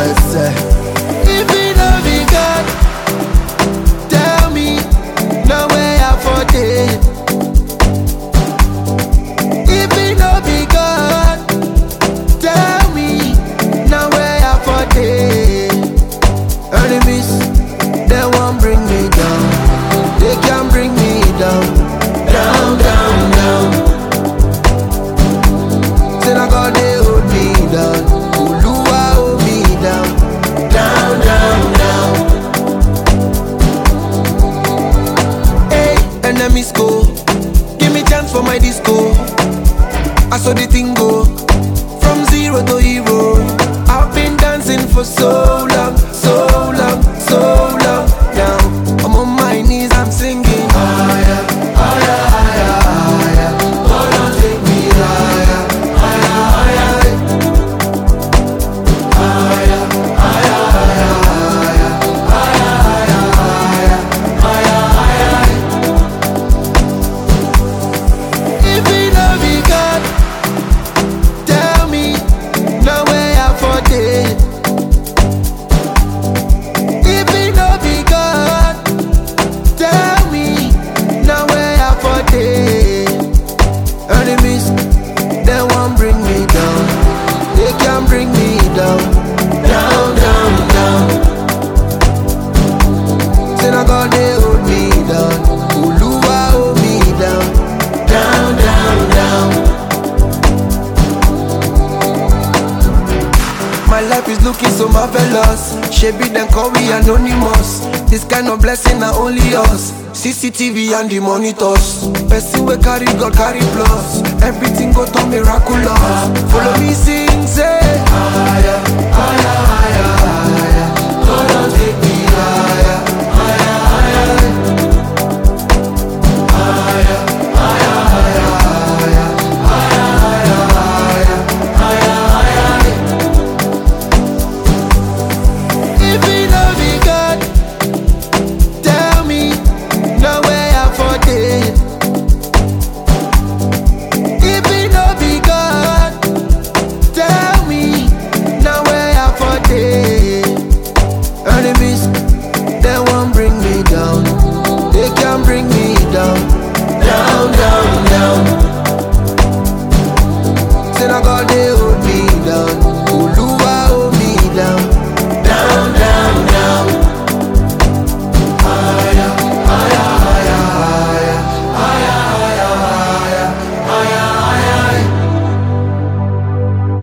yes. If it no be God, tell me, no way I for it. If it no be God, tell me, no way I for it. Enemies, they won't bring me down. They can't bring me down. Down, down, down. Say na God they hold me down. Oluwa hold me down. Down, down, down. Hey, enemies go. Give me chance for my disco. I saw the thing go. From zero to hero. I've been dancing for so long, so long, so long. Now I'm on my knees, I'm singing. Higher, higher, higher, higher. Oh, don't take me higher, higher, higher. Higher, higher, higher, higher, higher, higher, higher, higher. If it no be God, tell me, no way I for it. If it no be God, tell me, no way I for it. Enemies, they won't bring me down. They can't bring me down. Down, down, down. Say na God they hold me down. Oluwa hold me down. Down, down, down. My life is looking so marvelous. Shebi then call me anonymous. This kind of blessing na only us. CCTV and the monitors. Person we carry God carry plus. Everything go to miraculous. Follow me sing say higher, higher.